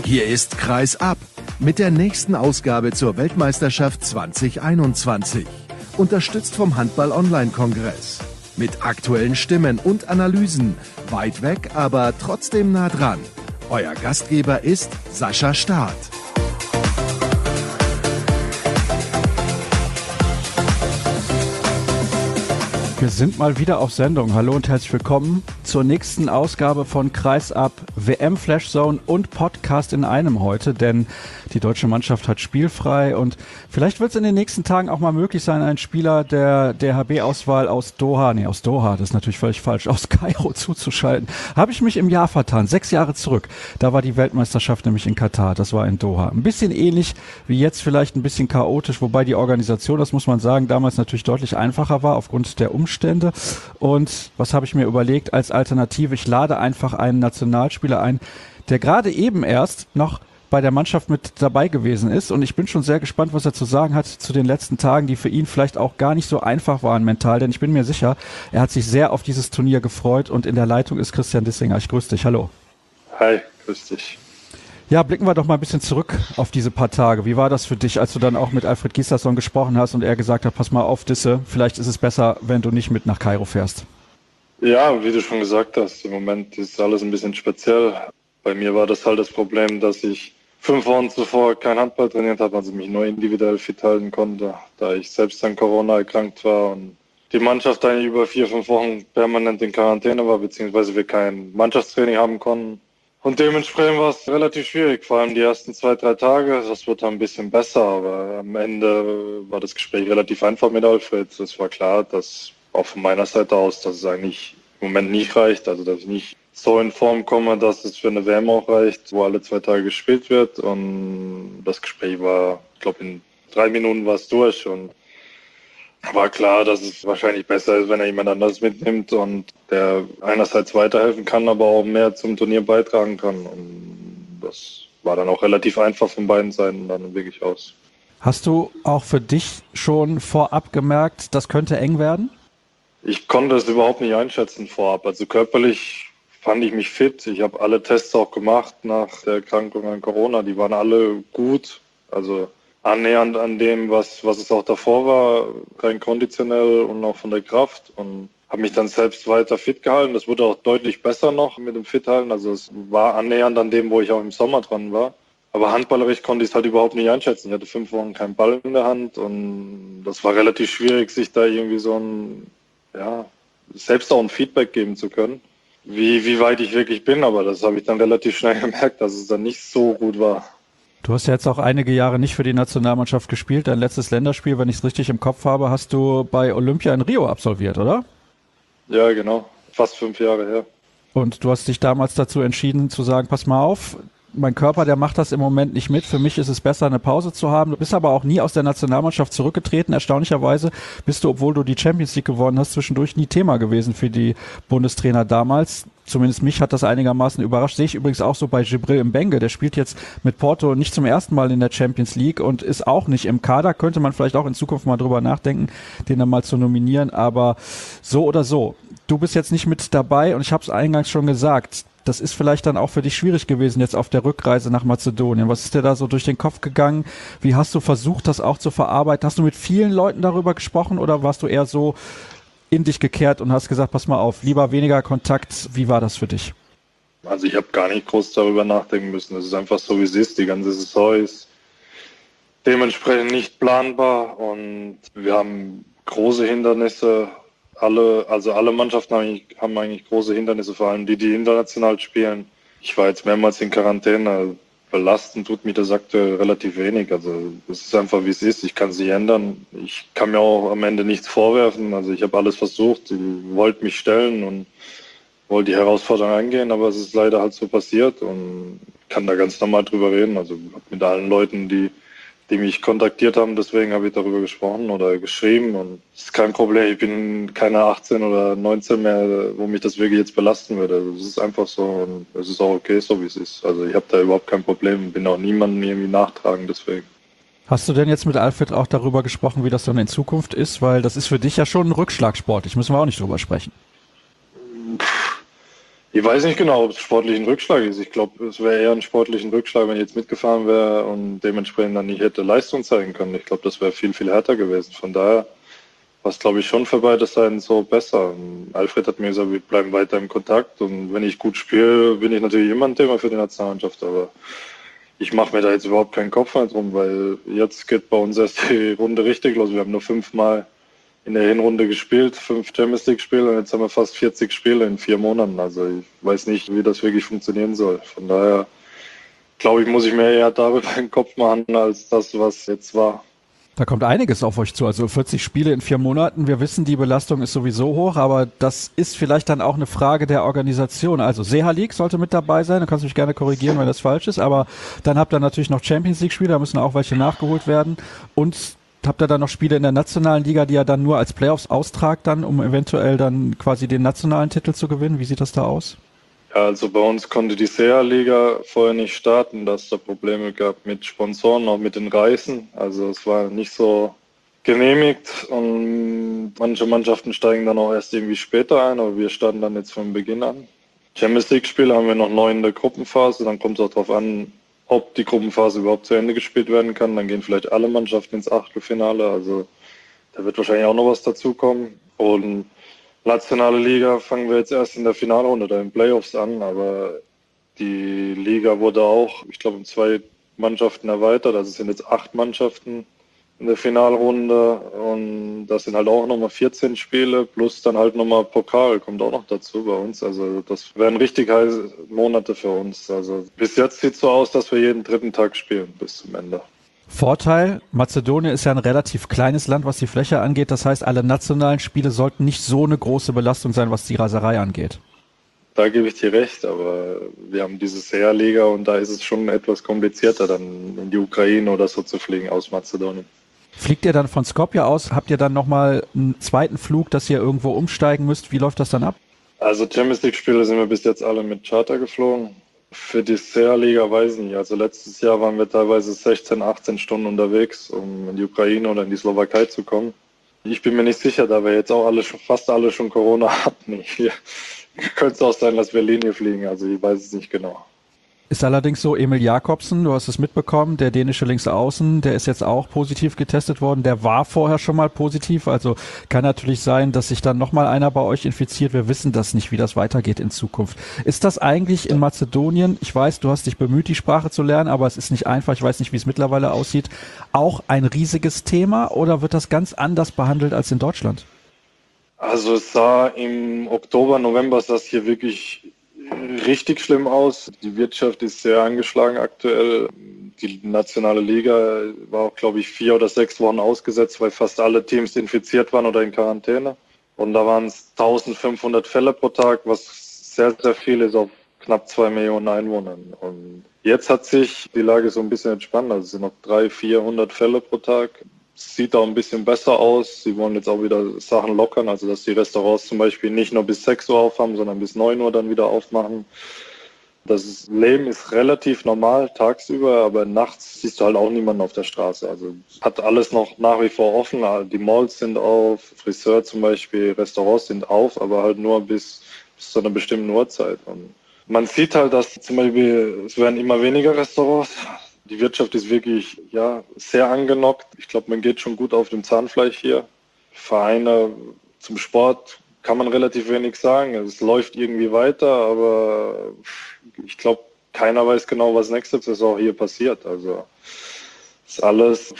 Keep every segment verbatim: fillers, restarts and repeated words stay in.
Hier ist Kreis ab mit der nächsten Ausgabe zur Weltmeisterschaft zwanzig einundzwanzig. Unterstützt vom Handball-Online-Kongress. Mit aktuellen Stimmen und Analysen. Weit weg, aber trotzdem nah dran. Euer Gastgeber ist Sascha Staat. Wir sind mal wieder auf Sendung. Hallo und herzlich willkommen zur nächsten Ausgabe von Kreis ab, W M Flashzone und Podcast in einem heute, denn die deutsche Mannschaft hat spielfrei und vielleicht wird es in den nächsten Tagen auch mal möglich sein, einen Spieler der D H B-Auswahl aus Doha, nee, aus Doha, das ist natürlich völlig falsch, aus Kairo zuzuschalten. Habe ich mich im Jahr vertan, sechs Jahre zurück. Da war die Weltmeisterschaft nämlich in Katar, das war in Doha. Ein bisschen ähnlich wie jetzt, vielleicht ein bisschen chaotisch, wobei die Organisation, das muss man sagen, damals natürlich deutlich einfacher war aufgrund der Umstände. Und was habe ich mir überlegt als Alternative? Ich lade einfach einen Nationalspieler ein, der gerade eben erst noch bei der Mannschaft mit dabei gewesen ist. Und ich bin schon sehr gespannt, was er zu sagen hat zu den letzten Tagen, die für ihn vielleicht auch gar nicht so einfach waren mental. Denn ich bin mir sicher, er hat sich sehr auf dieses Turnier gefreut. Und in der Leitung ist Christian Dissinger. Ich grüße dich. Hallo. Hi, grüß dich. Ja, blicken wir doch mal ein bisschen zurück auf diese paar Tage. Wie war das für dich, als du dann auch mit Alfred Gislason gesprochen hast und er gesagt hat, pass mal auf, Disse, vielleicht ist es besser, wenn du nicht mit nach Kairo fährst? Ja, wie du schon gesagt hast, im Moment ist alles ein bisschen speziell. Bei mir war das halt das Problem, dass ich fünf Wochen zuvor kein Handball trainiert habe, also mich nur individuell fit halten konnte, da ich selbst an Corona erkrankt war und die Mannschaft eigentlich über vier, fünf Wochen permanent in Quarantäne war, beziehungsweise wir kein Mannschaftstraining haben konnten. Und dementsprechend war es relativ schwierig, vor allem die ersten zwei, drei Tage. Das wurde dann ein bisschen besser, aber am Ende war das Gespräch relativ einfach mit Alfred. Es war klar, dass auch von meiner Seite aus, dass es eigentlich im Moment nicht reicht. Also, dass ich nicht so in Form komme, dass es für eine W M auch reicht, wo alle zwei Tage gespielt wird. Und das Gespräch war, ich glaube, in drei Minuten war es durch. Und war klar, dass es wahrscheinlich besser ist, wenn er jemand anderes mitnimmt und der einerseits weiterhelfen kann, aber auch mehr zum Turnier beitragen kann. Und das war dann auch relativ einfach von beiden Seiten dann wirklich aus. Hast du auch für dich schon vorab gemerkt, das könnte eng werden? Ich konnte es überhaupt nicht einschätzen vorab. Also körperlich fand ich mich fit. Ich habe alle Tests auch gemacht nach der Erkrankung an Corona. Die waren alle gut. Also annähernd an dem, was was es auch davor war, rein konditionell und auch von der Kraft, und habe mich dann selbst weiter fit gehalten. Das wurde auch deutlich besser noch mit dem Fithalten. Also es war annähernd an dem, wo ich auch im Sommer dran war. Aber handballerisch konnte ich es halt überhaupt nicht einschätzen. Ich hatte fünf Wochen keinen Ball in der Hand und das war relativ schwierig, sich da irgendwie so ein, ja, selbst auch ein Feedback geben zu können, wie wie weit ich wirklich bin. Aber das habe ich dann relativ schnell gemerkt, dass es dann nicht so gut war. Du hast ja jetzt auch einige Jahre nicht für die Nationalmannschaft gespielt. Dein letztes Länderspiel, wenn ich es richtig im Kopf habe, hast du bei Olympia in Rio absolviert, oder? Ja, genau. Fast fünf Jahre her. Und du hast dich damals dazu entschieden zu sagen, pass mal auf, mein Körper, der macht das im Moment nicht mit. Für mich ist es besser, eine Pause zu haben. Du bist aber auch nie aus der Nationalmannschaft zurückgetreten. Erstaunlicherweise bist du, obwohl du die Champions League gewonnen hast, zwischendurch nie Thema gewesen für die Bundestrainer damals. Zumindest mich hat das einigermaßen überrascht. Sehe ich übrigens auch so bei Djibril Mbengue. Der spielt jetzt mit Porto nicht zum ersten Mal in der Champions League und ist auch nicht im Kader. Könnte man vielleicht auch in Zukunft mal drüber nachdenken, den dann mal zu nominieren. Aber so oder so, du bist jetzt nicht mit dabei und ich habe es eingangs schon gesagt, das ist vielleicht dann auch für dich schwierig gewesen jetzt auf der Rückreise nach Mazedonien. Was ist dir da so durch den Kopf gegangen? Wie hast du versucht, das auch zu verarbeiten? Hast du mit vielen Leuten darüber gesprochen oder warst du eher so in dich gekehrt und hast gesagt, pass mal auf, lieber weniger Kontakt? Wie war das für dich? Also ich habe gar nicht groß darüber nachdenken müssen. Es ist einfach so, wie es ist. Die ganze Saison ist dementsprechend nicht planbar und wir haben große Hindernisse. Alle, also alle Mannschaften haben eigentlich, haben eigentlich große Hindernisse, vor allem die, die international spielen. Ich war jetzt mehrmals in Quarantäne. Belasten tut mich das aktuell relativ wenig. Also es ist einfach, wie es ist. Ich kann es nicht ändern. Ich kann mir auch am Ende nichts vorwerfen. Also ich habe alles versucht. Ich wollte mich stellen und wollte die Herausforderung angehen, aber es ist leider halt so passiert und kann da ganz normal drüber reden. Also mit allen Leuten, die die mich kontaktiert haben, deswegen habe ich darüber gesprochen oder geschrieben und es ist kein Problem. Ich bin keine achtzehn oder neunzehn mehr, wo mich das wirklich jetzt belasten würde. Also es ist einfach so und es ist auch okay, so wie es ist. Also ich habe da überhaupt kein Problem, bin auch niemandem irgendwie nachtragen, deswegen. Hast du denn jetzt mit Alfred auch darüber gesprochen, wie das dann in Zukunft ist? Weil das ist für dich ja schon ein Rückschlagsport. Ich müssen wir auch nicht drüber sprechen. Ich weiß nicht genau, ob es sportlich ein Rückschlag ist. Ich glaube, es wäre eher ein sportlichen Rückschlag, wenn ich jetzt mitgefahren wäre und dementsprechend dann nicht hätte Leistung zeigen können. Ich glaube, das wäre viel, viel härter gewesen. Von daher war es, glaube ich, schon für beide Seiten so besser. Und Alfred hat mir gesagt, wir bleiben weiter im Kontakt und wenn ich gut spiele, bin ich natürlich immer ein Thema für die Nationalmannschaft. Aber ich mache mir da jetzt überhaupt keinen Kopf mehr drum, weil jetzt geht bei uns erst die Runde richtig los. Wir haben nur fünfmal in der Hinrunde gespielt, fünf Champions League Spiele und jetzt haben wir fast vierzig Spiele in vier Monaten. Also ich weiß nicht, wie das wirklich funktionieren soll. Von daher glaube ich, muss ich mir eher darüber den Kopf machen, als das, was jetzt war. Da kommt einiges auf euch zu, also vierzig Spiele in vier Monaten. Wir wissen, die Belastung ist sowieso hoch, aber das ist vielleicht dann auch eine Frage der Organisation. Also Seha League sollte mit dabei sein, du kannst mich gerne korrigieren, wenn das falsch ist, aber dann habt ihr natürlich noch Champions League Spiele, da müssen auch welche nachgeholt werden und habt ihr dann noch Spiele in der nationalen Liga, die ihr dann nur als Playoffs austragt dann, um eventuell dann quasi den nationalen Titel zu gewinnen? Wie sieht das da aus? Ja, also bei uns konnte die SEA-Liga vorher nicht starten, dass es da Probleme gab mit Sponsoren, auch mit den Reisen. Also es war nicht so genehmigt und manche Mannschaften steigen dann auch erst irgendwie später ein, aber wir starten dann jetzt von Beginn an. Champions League-Spiele haben wir noch neun in der Gruppenphase, dann kommt es auch darauf an, ob die Gruppenphase überhaupt zu Ende gespielt werden kann. Dann gehen vielleicht alle Mannschaften ins Achtelfinale, also da wird wahrscheinlich auch noch was dazukommen. Und nationale Liga fangen wir jetzt erst in der Finalrunde oder in Playoffs an, aber die Liga wurde auch, ich glaube, um zwei Mannschaften erweitert, also es sind jetzt acht Mannschaften in der Finalrunde und das sind halt auch nochmal vierzehn Spiele plus dann halt nochmal Pokal kommt auch noch dazu bei uns, also das wären richtig heiße Monate für uns. Also bis jetzt sieht es so aus, dass wir jeden dritten Tag spielen bis zum Ende. Vorteil, Mazedonien ist ja ein relativ kleines Land, was die Fläche angeht. Das heißt, alle nationalen Spiele sollten nicht so eine große Belastung sein, was die Raserei angeht. Da gebe ich dir recht, aber wir haben diese SEA-Liga und da ist es schon etwas komplizierter, dann in die Ukraine oder so zu fliegen aus Mazedonien. Fliegt ihr dann von Skopje aus? Habt ihr dann nochmal einen zweiten Flug, dass ihr irgendwo umsteigen müsst? Wie läuft das dann ab? Also Champions League-Spiele sind wir bis jetzt alle mit Charter geflogen. Für die SEA-Liga weiß ich nicht. Also letztes Jahr waren wir teilweise sechzehn, achtzehn Stunden unterwegs, um in die Ukraine oder in die Slowakei zu kommen. Ich bin mir nicht sicher, da wir jetzt auch alle schon, fast alle schon Corona hatten. Hier könnte es auch sein, dass wir Linie fliegen. Also ich weiß es nicht genau. Ist allerdings so, Emil Jakobsen, du hast es mitbekommen, der dänische Linksaußen, der ist jetzt auch positiv getestet worden. Der war vorher schon mal positiv, also kann natürlich sein, dass sich dann nochmal einer bei euch infiziert. Wir wissen das nicht, wie das weitergeht in Zukunft. Ist das eigentlich in Mazedonien, ich weiß, du hast dich bemüht, die Sprache zu lernen, aber es ist nicht einfach, ich weiß nicht, wie es mittlerweile aussieht, auch ein riesiges Thema oder wird das ganz anders behandelt als in Deutschland? Also es sah im Oktober, November sah es hier wirklich richtig schlimm aus. Die Wirtschaft ist sehr angeschlagen aktuell. Die nationale Liga war auch, glaube ich, vier oder sechs Wochen ausgesetzt, weil fast alle Teams infiziert waren oder in Quarantäne. Und da waren es eintausendfünfhundert Fälle pro Tag, was sehr, sehr viel ist auf knapp zwei Millionen Einwohnern. Und jetzt hat sich die Lage so ein bisschen entspannt. Also es sind noch dreihundert, vierhundert Fälle pro Tag. Sieht auch ein bisschen besser aus. Sie wollen jetzt auch wieder Sachen lockern, also dass die Restaurants zum Beispiel nicht nur bis sechs Uhr aufhaben, sondern bis neun Uhr dann wieder aufmachen. Das Leben ist relativ normal tagsüber, aber nachts siehst du halt auch niemanden auf der Straße. Also hat alles noch nach wie vor offen. Die Malls sind auf, Friseur zum Beispiel, Restaurants sind auf, aber halt nur bis, bis zu einer bestimmten Uhrzeit. Und man sieht halt, dass zum Beispiel es werden immer weniger Restaurants. Die Wirtschaft ist wirklich ja sehr angenockt. Ich glaube, man geht schon gut auf dem Zahnfleisch hier. Vereine zum Sport kann man relativ wenig sagen. Es läuft irgendwie weiter, aber ich glaube, keiner weiß genau, was nächste Saison hier passiert. Also ist alles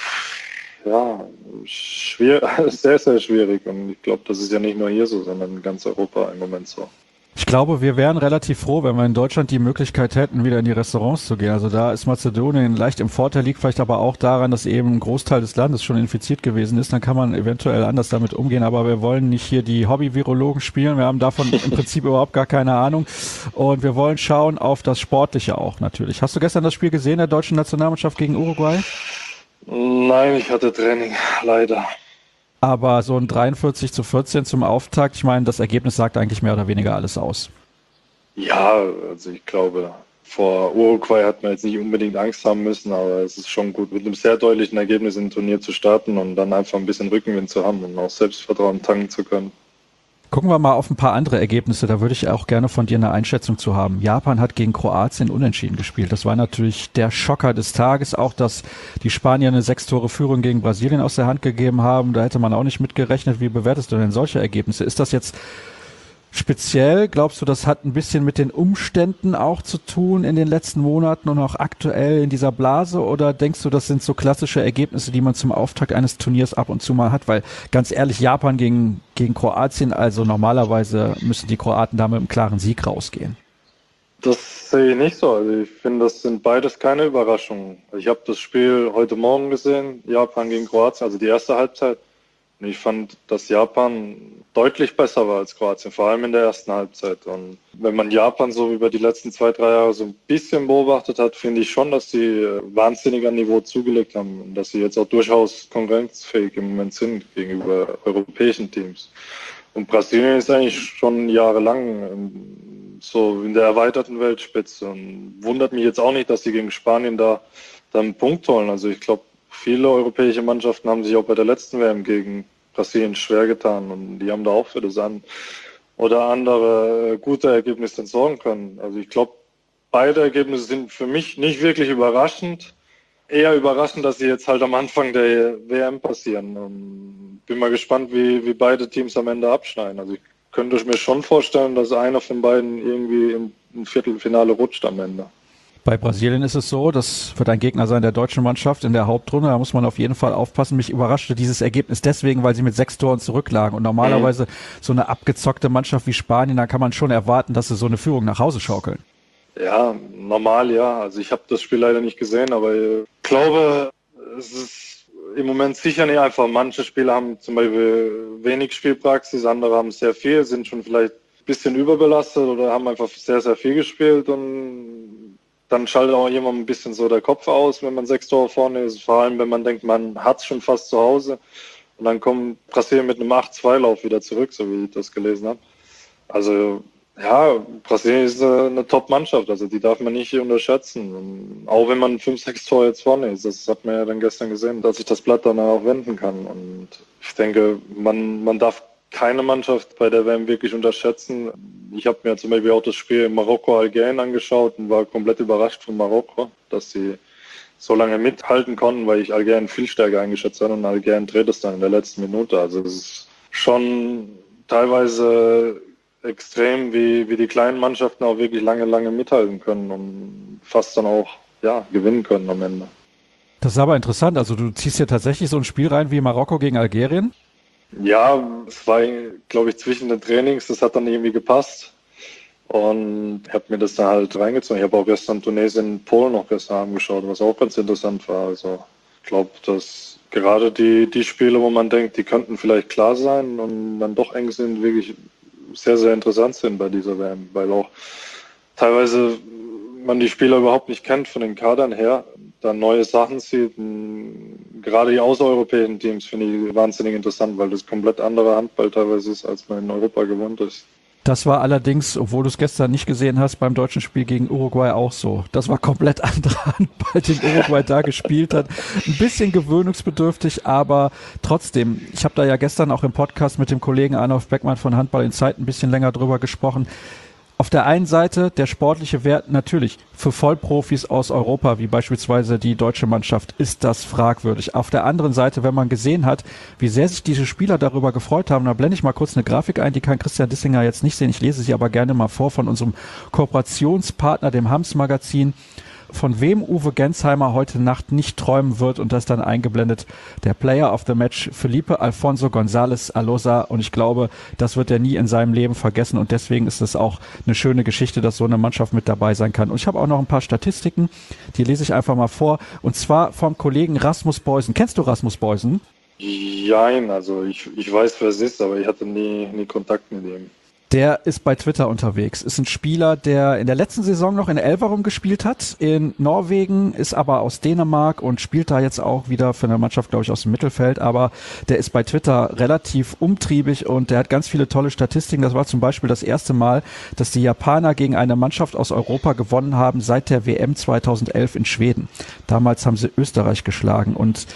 ja schwer, sehr, sehr schwierig. Und ich glaube, das ist ja nicht nur hier so, sondern in ganz Europa im Moment so. Ich glaube, wir wären relativ froh, wenn wir in Deutschland die Möglichkeit hätten, wieder in die Restaurants zu gehen. Also da ist Mazedonien leicht im Vorteil, liegt vielleicht aber auch daran, dass eben ein Großteil des Landes schon infiziert gewesen ist. Dann kann man eventuell anders damit umgehen. Aber wir wollen nicht hier die Hobby-Virologen spielen. Wir haben davon im Prinzip überhaupt gar keine Ahnung. Und wir wollen schauen auf das Sportliche auch natürlich. Hast du gestern das Spiel gesehen der deutschen Nationalmannschaft gegen Uruguay? Nein, ich hatte Training, leider. Aber so ein dreiundvierzig zu vierzehn zum Auftakt, ich meine, das Ergebnis sagt eigentlich mehr oder weniger alles aus. Ja, also ich glaube, vor Uruguay hat man jetzt nicht unbedingt Angst haben müssen, aber es ist schon gut, mit einem sehr deutlichen Ergebnis im Turnier zu starten und dann einfach ein bisschen Rückenwind zu haben und auch Selbstvertrauen tanken zu können. Gucken wir mal auf ein paar andere Ergebnisse, da würde ich auch gerne von dir eine Einschätzung zu haben. Japan hat gegen Kroatien unentschieden gespielt. Das war natürlich der Schocker des Tages, auch dass die Spanier eine Sechs-Tore-Führung gegen Brasilien aus der Hand gegeben haben. Da hätte man auch nicht mitgerechnet. Wie bewertest du denn solche Ergebnisse? Ist das jetzt speziell? Glaubst du, das hat ein bisschen mit den Umständen auch zu tun in den letzten Monaten und auch aktuell in dieser Blase? Oder denkst du, das sind so klassische Ergebnisse, die man zum Auftakt eines Turniers ab und zu mal hat? Weil ganz ehrlich, Japan gegen, gegen Kroatien, also normalerweise müssen die Kroaten da mit einem klaren Sieg rausgehen. Das sehe ich nicht so. Also ich finde, das sind beides keine Überraschungen. Ich habe das Spiel heute Morgen gesehen, Japan gegen Kroatien, also die erste Halbzeit. Und ich fand, dass Japan deutlich besser war als Kroatien, vor allem in der ersten Halbzeit. Und wenn man Japan so über die letzten zwei, drei Jahre so ein bisschen beobachtet hat, finde ich schon, dass sie wahnsinnig an Niveau zugelegt haben und dass sie jetzt auch durchaus konkurrenzfähig im Moment sind gegenüber europäischen Teams. Und Brasilien ist eigentlich schon jahrelang so in der erweiterten Weltspitze und wundert mich jetzt auch nicht, dass sie gegen Spanien da dann einen Punkt holen. Also ich glaube, viele europäische Mannschaften haben sich auch bei der letzten W M gegen Brasilien schwer getan und die haben da auch für das ein oder andere gute Ergebnis dann sorgen können. Also ich glaube, beide Ergebnisse sind für mich nicht wirklich überraschend. Eher überraschend, dass sie jetzt halt am Anfang der W M passieren. Und bin mal gespannt, wie, wie beide Teams am Ende abschneiden. Also ich könnte mir schon vorstellen, dass einer von beiden irgendwie im, im Viertelfinale rutscht am Ende. Bei Brasilien ist es so, das wird ein Gegner sein der deutschen Mannschaft in der Hauptrunde, da muss man auf jeden Fall aufpassen. Mich überraschte dieses Ergebnis deswegen, weil sie mit sechs Toren zurücklagen und normalerweise so eine abgezockte Mannschaft wie Spanien, da kann man schon erwarten, dass sie so eine Führung nach Hause schaukeln. Ja, normal ja, also ich habe das Spiel leider nicht gesehen, aber ich glaube, es ist im Moment sicher nicht einfach. Manche Spieler haben zum Beispiel wenig Spielpraxis, andere haben sehr viel, sind schon vielleicht ein bisschen überbelastet oder haben einfach sehr, sehr viel gespielt und dann schaltet auch jemand ein bisschen so der Kopf aus, wenn man sechs Tore vorne ist. Vor allem, wenn man denkt, man hat es schon fast zu Hause. Und dann kommt Brasilien mit einem acht zwei Lauf wieder zurück, so wie ich das gelesen habe. Also, ja, Brasilien ist eine, eine Top-Mannschaft. Also, die darf man nicht unterschätzen. Und auch wenn man fünf, sechs Tore jetzt vorne ist. Das hat man ja dann gestern gesehen, dass sich das Blatt dann auch wenden kann. Und ich denke, man, man darf keine Mannschaft bei der W M wirklich unterschätzen. Ich habe mir zum Beispiel auch das Spiel Marokko-Algerien angeschaut und war komplett überrascht von Marokko, dass sie so lange mithalten konnten, weil ich Algerien viel stärker eingeschätzt habe und Algerien dreht es dann in der letzten Minute. Also es ist schon teilweise extrem, wie, wie die kleinen Mannschaften auch wirklich lange, lange mithalten können und fast dann auch ja, gewinnen können am Ende. Das ist aber interessant. Also du ziehst ja tatsächlich so ein Spiel rein wie Marokko gegen Algerien? Ja, es war, glaube ich, zwischen den Trainings, das hat dann irgendwie gepasst und ich habe mir das dann halt reingezogen. Ich habe auch gestern Tunesien, Polen noch gestern angeschaut, was auch ganz interessant war. Also ich glaube, dass gerade die, die Spiele, wo man denkt, die könnten vielleicht klar sein und dann doch eng sind, wirklich sehr, sehr interessant sind bei dieser W M, weil auch teilweise man die Spieler überhaupt nicht kennt von den Kadern her, dann neue Sachen sieht. Gerade die außereuropäischen Teams finde ich wahnsinnig interessant, weil das komplett anderer Handball teilweise ist, als man in Europa gewohnt ist. Das war allerdings, obwohl du es gestern nicht gesehen hast, beim deutschen Spiel gegen Uruguay auch so. Das war komplett anderer Handball, den Uruguay da gespielt hat. Ein bisschen gewöhnungsbedürftig, aber trotzdem. Ich habe da ja gestern auch im Podcast mit dem Kollegen Arnulf Beckmann von Handball in Zeit ein bisschen länger drüber gesprochen. Auf der einen Seite der sportliche Wert natürlich für Vollprofis aus Europa, wie beispielsweise die deutsche Mannschaft, ist das fragwürdig. Auf der anderen Seite, wenn man gesehen hat, wie sehr sich diese Spieler darüber gefreut haben, da blende ich mal kurz eine Grafik ein, die kann Christian Dissinger jetzt nicht sehen, ich lese sie aber gerne mal vor von unserem Kooperationspartner, dem Hams Magazin, von wem Uwe Gensheimer heute Nacht nicht träumen wird, und das dann eingeblendet der Player of the Match Felipe Alfonso González Alosa, und ich glaube, das wird er nie in seinem Leben vergessen, und deswegen ist es auch eine schöne Geschichte, dass so eine Mannschaft mit dabei sein kann. Und ich habe auch noch ein paar Statistiken, die lese ich einfach mal vor, und zwar vom Kollegen Rasmus Beusen. Kennst du Rasmus Beusen? Nein, also ich, ich weiß, wer es ist, aber ich hatte nie, nie Kontakt mit ihm. Der ist bei Twitter unterwegs. Ist ein Spieler, der in der letzten Saison noch in Elverum gespielt hat, in Norwegen, ist aber aus Dänemark und spielt da jetzt auch wieder für eine Mannschaft, glaube ich, aus dem Mittelfeld. Aber der ist bei Twitter relativ umtriebig und der hat ganz viele tolle Statistiken. Das war zum Beispiel das erste Mal, dass die Japaner gegen eine Mannschaft aus Europa gewonnen haben seit der W M zweitausendelf in Schweden. Damals haben sie Österreich geschlagen, und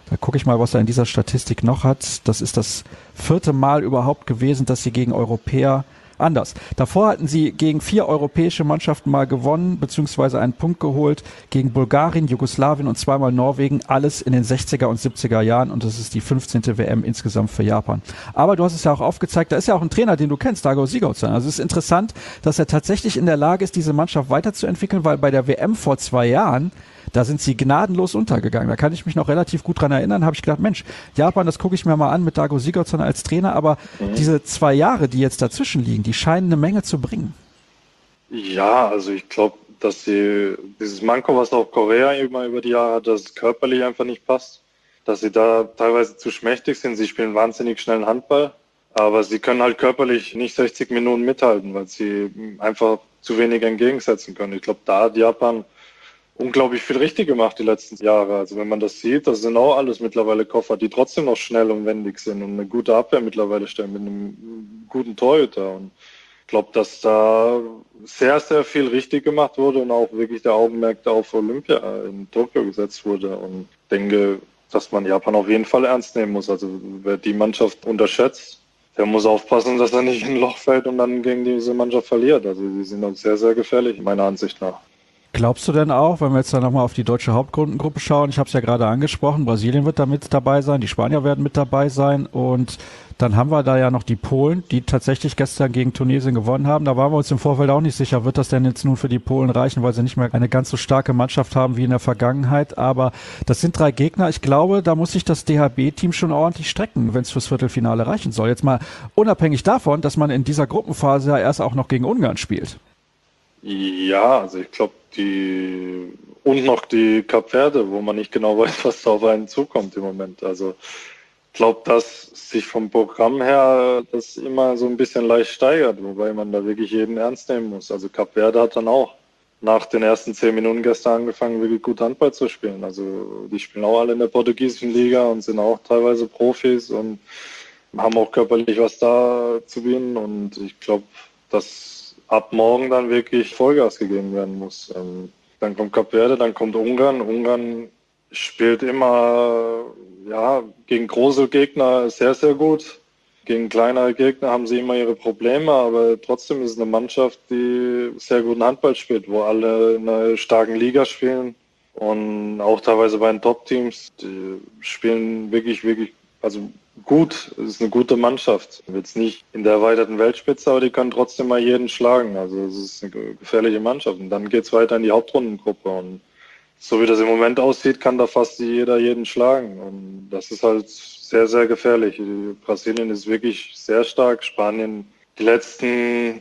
Da gucke ich mal, was er in dieser Statistik noch hat. Das ist das vierte Mal überhaupt gewesen, dass sie gegen Europäer anders. Davor hatten sie gegen vier europäische Mannschaften mal gewonnen, beziehungsweise einen Punkt geholt, gegen Bulgarien, Jugoslawien und zweimal Norwegen, alles in den sechziger und siebziger Jahren und das ist die fünfzehnte W M insgesamt für Japan. Aber du hast es ja auch aufgezeigt, da ist ja auch ein Trainer, den du kennst, Dagor Sigurdsson. Also es ist interessant, dass er tatsächlich in der Lage ist, diese Mannschaft weiterzuentwickeln, weil bei der W M vor zwei Jahren da sind sie gnadenlos untergegangen. Da kann ich mich noch relativ gut dran erinnern, habe ich gedacht, Mensch, Japan, das gucke ich mir mal an mit Dagor Sigurdsson als Trainer, aber mhm. diese zwei Jahre, die jetzt dazwischen liegen, die scheinen eine Menge zu bringen. Ja, also ich glaube, dass sie dieses Manko, was auch Korea immer über die Jahre hat, dass es körperlich einfach nicht passt, dass sie da teilweise zu schmächtig sind. Sie spielen wahnsinnig schnellen Handball, aber sie können halt körperlich nicht sechzig Minuten mithalten, weil sie einfach zu wenig entgegensetzen können. Ich glaube, da hat Japan unglaublich viel richtig gemacht die letzten Jahre. Also wenn man das sieht, das sind auch alles mittlerweile Koffer, die trotzdem noch schnell und wendig sind und eine gute Abwehr mittlerweile stellen mit einem guten Torhüter. Und ich glaube, dass da sehr, sehr viel richtig gemacht wurde und auch wirklich der Augenmerk da auf Olympia in Tokio gesetzt wurde. Und ich denke, dass man Japan auf jeden Fall ernst nehmen muss. Also wer die Mannschaft unterschätzt, der muss aufpassen, dass er nicht in ein Loch fällt und dann gegen diese Mannschaft verliert. Also sie sind auch sehr, sehr gefährlich, meiner Ansicht nach. Glaubst du denn auch, wenn wir jetzt dann nochmal auf die deutsche Hauptrundengruppe schauen, ich habe es ja gerade angesprochen, Brasilien wird da mit dabei sein, die Spanier werden mit dabei sein und dann haben wir da ja noch die Polen, die tatsächlich gestern gegen Tunesien gewonnen haben. Da waren wir uns im Vorfeld auch nicht sicher, wird das denn jetzt nun für die Polen reichen, weil sie nicht mehr eine ganz so starke Mannschaft haben wie in der Vergangenheit. Aber das sind drei Gegner. Ich glaube, da muss sich das D H B-Team schon ordentlich strecken, wenn es fürs Viertelfinale reichen soll. Jetzt mal unabhängig davon, dass man in dieser Gruppenphase ja erst auch noch gegen Ungarn spielt. Ja, also ich glaube, die und noch die Kap Verde, wo man nicht genau weiß, was da auf einen zukommt im Moment. Also ich glaube, dass sich vom Programm her das immer so ein bisschen leicht steigert, wobei man da wirklich jeden ernst nehmen muss. Also Kap Verde hat dann auch nach den ersten zehn Minuten gestern angefangen, wirklich gut Handball zu spielen. Also die spielen auch alle in der portugiesischen Liga und sind auch teilweise Profis und haben auch körperlich was da zu bieten. Und ich glaube, dass ab morgen dann wirklich Vollgas gegeben werden muss. Ähm, dann kommt Kap Verde, dann kommt Ungarn. Ungarn spielt immer ja gegen große Gegner sehr, sehr gut. Gegen kleinere Gegner haben sie immer ihre Probleme, aber trotzdem ist es eine Mannschaft, die sehr guten Handball spielt, wo alle in einer starken Liga spielen und auch teilweise bei den Top-Teams, die spielen wirklich, wirklich, also gut, es ist eine gute Mannschaft. Jetzt nicht in der erweiterten Weltspitze, aber die können trotzdem mal jeden schlagen. Also es ist eine gefährliche Mannschaft. Und dann geht's weiter in die Hauptrundengruppe. Und so wie das im Moment aussieht, kann da fast jeder jeden schlagen. Und das ist halt sehr, sehr gefährlich. Brasilien ist wirklich sehr stark. Spanien die letzten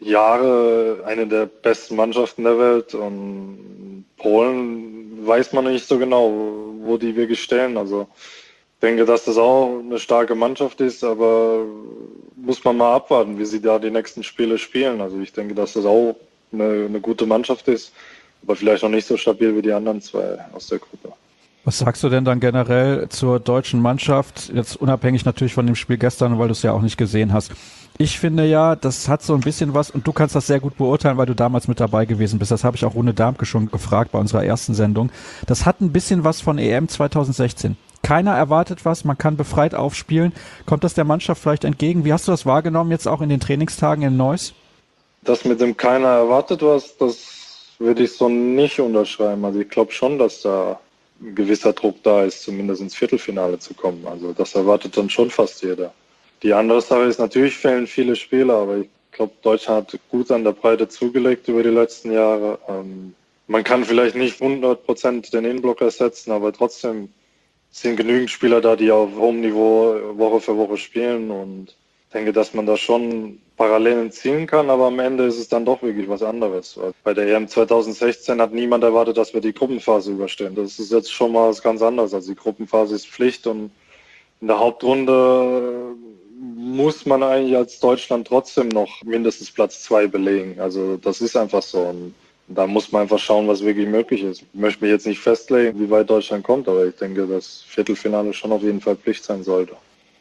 Jahre eine der besten Mannschaften der Welt. Und Polen weiß man nicht so genau, wo die wirklich stehen. Also ich denke, dass das auch eine starke Mannschaft ist, aber muss man mal abwarten, wie sie da die nächsten Spiele spielen. Also ich denke, dass das auch eine, eine gute Mannschaft ist, aber vielleicht noch nicht so stabil wie die anderen zwei aus der Gruppe. Was sagst du denn dann generell zur deutschen Mannschaft, jetzt unabhängig natürlich von dem Spiel gestern, weil du es ja auch nicht gesehen hast? Ich finde ja, das hat so ein bisschen was, und du kannst das sehr gut beurteilen, weil du damals mit dabei gewesen bist. Das habe ich auch Rune Darmke schon gefragt bei unserer ersten Sendung. Das hat ein bisschen was von E M zwanzig sechzehn. Keiner erwartet was, man kann befreit aufspielen. Kommt das der Mannschaft vielleicht entgegen? Wie hast du das wahrgenommen jetzt auch in den Trainingstagen in Neuss? Das mit dem keiner erwartet was, das würde ich so nicht unterschreiben. Also ich glaube schon, dass da ein gewisser Druck da ist, zumindest ins Viertelfinale zu kommen. Also das erwartet dann schon fast jeder. Die andere Sache ist, natürlich fehlen viele Spieler, aber ich glaube, Deutschland hat gut an der Breite zugelegt über die letzten Jahre. Ähm, man kann vielleicht nicht hundert Prozent den Innenblock ersetzen, aber trotzdem sind genügend Spieler da, die auf hohem Niveau Woche für Woche spielen, und ich denke, dass man da schon Parallelen ziehen kann, aber am Ende ist es dann doch wirklich was anderes. Bei der E M zwanzig sechzehn hat niemand erwartet, dass wir die Gruppenphase überstehen. Das ist jetzt schon mal was ganz anderes. Also die Gruppenphase ist Pflicht, und in der Hauptrunde muss man eigentlich als Deutschland trotzdem noch mindestens Platz zwei belegen. Also das ist einfach so. Und da muss man einfach schauen, was wirklich möglich ist. Ich möchte mich jetzt nicht festlegen, wie weit Deutschland kommt, aber ich denke, dass Viertelfinale schon auf jeden Fall Pflicht sein sollte.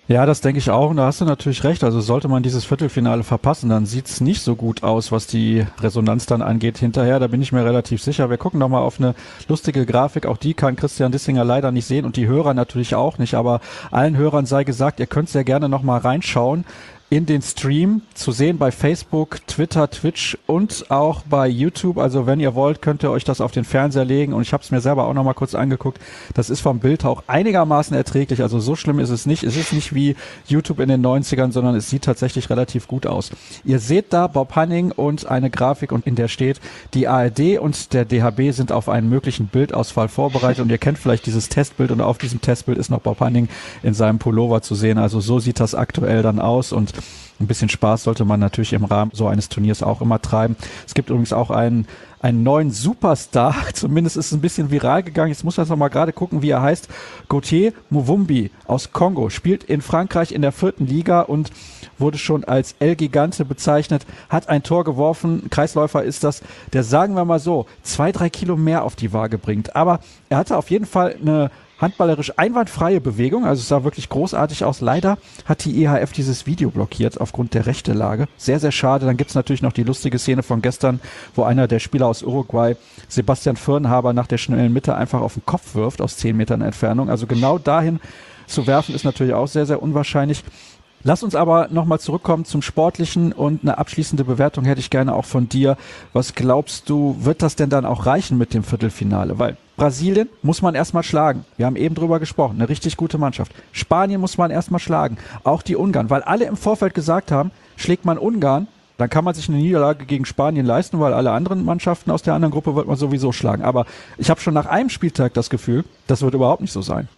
Ja, das denke ich auch und da hast du natürlich recht. Also sollte man dieses Viertelfinale verpassen, dann sieht's nicht so gut aus, was die Resonanz dann angeht hinterher. Da bin ich mir relativ sicher. Wir gucken nochmal auf eine lustige Grafik. Auch die kann Christian Dissinger leider nicht sehen und die Hörer natürlich auch nicht. Aber allen Hörern sei gesagt, ihr könnt sehr gerne nochmal reinschauen in den Stream, zu sehen bei Facebook, Twitter, Twitch und auch bei YouTube. Also wenn ihr wollt, könnt ihr euch das auf den Fernseher legen und ich habe es mir selber auch noch mal kurz angeguckt. Das ist vom Bild auch einigermaßen erträglich, also so schlimm ist es nicht. Es ist nicht wie YouTube in den neunzigern, sondern es sieht tatsächlich relativ gut aus. Ihr seht da Bob Hanning und eine Grafik und in der steht, die A R D und der D H B sind auf einen möglichen Bildausfall vorbereitet und ihr kennt vielleicht dieses Testbild und auf diesem Testbild ist noch Bob Hanning in seinem Pullover zu sehen. Also so sieht das aktuell dann aus und ein bisschen Spaß sollte man natürlich im Rahmen so eines Turniers auch immer treiben. Es gibt übrigens auch einen, einen neuen Superstar, zumindest ist es ein bisschen viral gegangen. Jetzt muss man noch mal gerade gucken, wie er heißt. Gauthier Muvumbi aus Kongo, spielt in Frankreich in der vierten Liga und wurde schon als El Gigante bezeichnet, hat ein Tor geworfen, Kreisläufer ist das, der, sagen wir mal so, zwei, drei Kilo mehr auf die Waage bringt. Aber er hatte auf jeden Fall eine handballerisch einwandfreie Bewegung, also es sah wirklich großartig aus. Leider hat die E H F dieses Video blockiert aufgrund der Rechtelage. Sehr, sehr schade. Dann gibt's natürlich noch die lustige Szene von gestern, wo einer der Spieler aus Uruguay Sebastian Firnhaber nach der schnellen Mitte einfach auf den Kopf wirft aus zehn Metern Entfernung. Also genau dahin zu werfen ist natürlich auch sehr, sehr unwahrscheinlich. Lass uns aber nochmal zurückkommen zum Sportlichen und eine abschließende Bewertung hätte ich gerne auch von dir. Was glaubst du, wird das denn dann auch reichen mit dem Viertelfinale? Weil Brasilien muss man erstmal schlagen. Wir haben eben drüber gesprochen. Eine richtig gute Mannschaft. Spanien muss man erstmal schlagen. Auch die Ungarn. Weil alle im Vorfeld gesagt haben, schlägt man Ungarn, dann kann man sich eine Niederlage gegen Spanien leisten, weil alle anderen Mannschaften aus der anderen Gruppe wird man sowieso schlagen. Aber ich habe schon nach einem Spieltag das Gefühl, das wird überhaupt nicht so sein.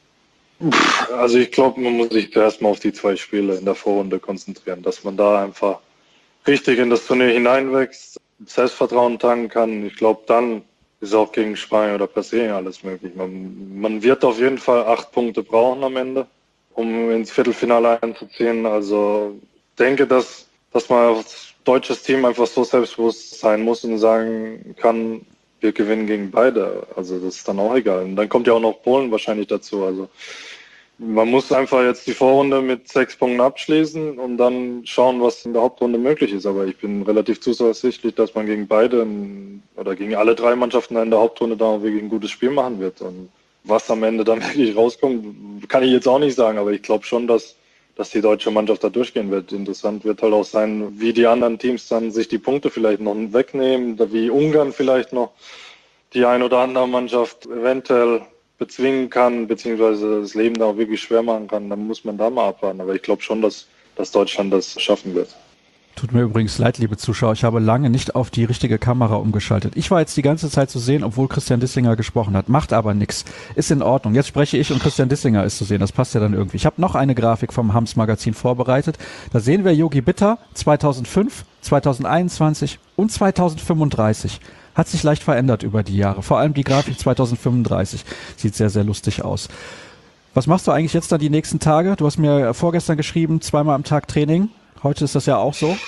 Also ich glaube, man muss sich erstmal auf die zwei Spiele in der Vorrunde konzentrieren, dass man da einfach richtig in das Turnier hineinwächst, Selbstvertrauen tanken kann. Ich glaube, dann ist auch gegen Spanien oder Brasilien alles möglich. Man, man wird auf jeden Fall acht Punkte brauchen am Ende, um ins Viertelfinale einzuziehen. Also ich denke, dass, dass man als deutsches Team einfach so selbstbewusst sein muss und sagen kann, wir gewinnen gegen beide. Also das ist dann auch egal. Und dann kommt ja auch noch Polen wahrscheinlich dazu. Also man muss einfach jetzt die Vorrunde mit sechs Punkten abschließen und dann schauen, was in der Hauptrunde möglich ist. Aber ich bin relativ zuversichtlich, dass man gegen beide oder gegen alle drei Mannschaften in der Hauptrunde da auch wirklich ein gutes Spiel machen wird. Und was am Ende dann wirklich rauskommt, kann ich jetzt auch nicht sagen. Aber ich glaube schon, dass, dass die deutsche Mannschaft da durchgehen wird. Interessant wird halt auch sein, wie die anderen Teams dann sich die Punkte vielleicht noch wegnehmen, wie Ungarn vielleicht noch die ein oder andere Mannschaft eventuell bezwingen kann, beziehungsweise das Leben da auch wirklich schwer machen kann, dann muss man da mal abwarten. Aber ich glaube schon, dass, dass Deutschland das schaffen wird. Tut mir übrigens leid, liebe Zuschauer, ich habe lange nicht auf die richtige Kamera umgeschaltet. Ich war jetzt die ganze Zeit zu sehen, obwohl Christian Dissinger gesprochen hat. Macht aber nichts. Ist in Ordnung. Jetzt spreche ich und Christian Dissinger ist zu sehen. Das passt ja dann irgendwie. Ich habe noch eine Grafik vom Hams Magazin vorbereitet. Da sehen wir Yogi Bitter zweitausendfünf, zweitausendeinundzwanzig und zweitausendfünfunddreißig. Hat sich leicht verändert über die Jahre. Vor allem die Grafik zweitausendfünfunddreißig sieht sehr, sehr lustig aus. Was machst du eigentlich jetzt dann die nächsten Tage? Du hast mir vorgestern geschrieben, zweimal am Tag Training. Heute ist das ja auch so.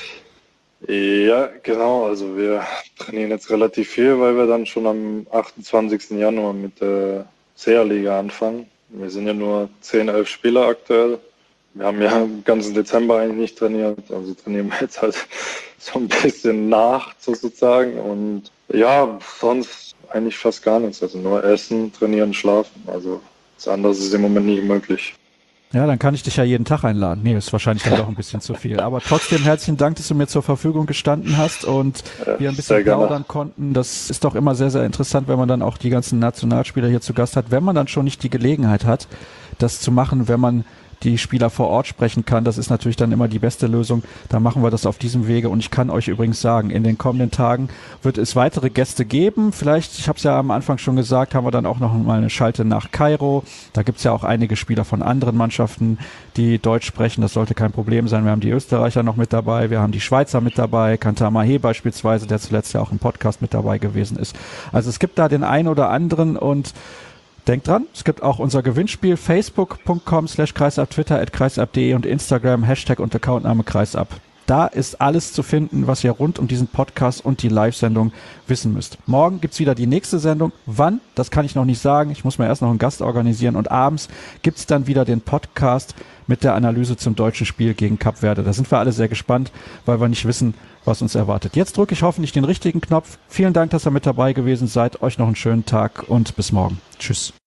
Ja, genau. Also wir trainieren jetzt relativ viel, weil wir dann schon am achtundzwanzigsten Januar mit der C A-Liga anfangen. Wir sind ja nur zehn, elf Spieler aktuell. Wir haben ja im ganzen Dezember eigentlich nicht trainiert. Also trainieren wir jetzt halt so ein bisschen nach sozusagen. Und ja, sonst eigentlich fast gar nichts. Also nur essen, trainieren, schlafen. Also das andere ist im Moment nicht möglich. Ja, dann kann ich dich ja jeden Tag einladen. Nee, ist wahrscheinlich dann doch ein bisschen zu viel. Aber trotzdem herzlichen Dank, dass du mir zur Verfügung gestanden hast und ja, wir ein bisschen plaudern konnten. Das ist doch immer sehr, sehr interessant, wenn man dann auch die ganzen Nationalspieler hier zu Gast hat. Wenn man dann schon nicht die Gelegenheit hat, das zu machen, wenn man die Spieler vor Ort sprechen kann. Das ist natürlich dann immer die beste Lösung. Da machen wir das auf diesem Wege. Und ich kann euch übrigens sagen, in den kommenden Tagen wird es weitere Gäste geben. Vielleicht, ich habe es ja am Anfang schon gesagt, haben wir dann auch noch mal eine Schalte nach Kairo. Da gibt es ja auch einige Spieler von anderen Mannschaften, die Deutsch sprechen. Das sollte kein Problem sein. Wir haben die Österreicher noch mit dabei. Wir haben die Schweizer mit dabei. Kantar Mahé beispielsweise, der zuletzt ja auch im Podcast mit dabei gewesen ist. Also es gibt da den einen oder anderen und denkt dran, es gibt auch unser Gewinnspiel, facebook punkt com slash kreisab, Twitter at kreisab punkt de und Instagram, Hashtag und Accountname kreisab. Da ist alles zu finden, was ihr rund um diesen Podcast und die Live-Sendung wissen müsst. Morgen gibt's wieder die nächste Sendung. Wann? Das kann ich noch nicht sagen. Ich muss mir erst noch einen Gast organisieren. Und abends gibt's dann wieder den Podcast mit der Analyse zum deutschen Spiel gegen Kap Verde. Da sind wir alle sehr gespannt, weil wir nicht wissen, was uns erwartet. Jetzt drücke ich hoffentlich den richtigen Knopf. Vielen Dank, dass ihr mit dabei gewesen seid. Euch noch einen schönen Tag und bis morgen. Tschüss.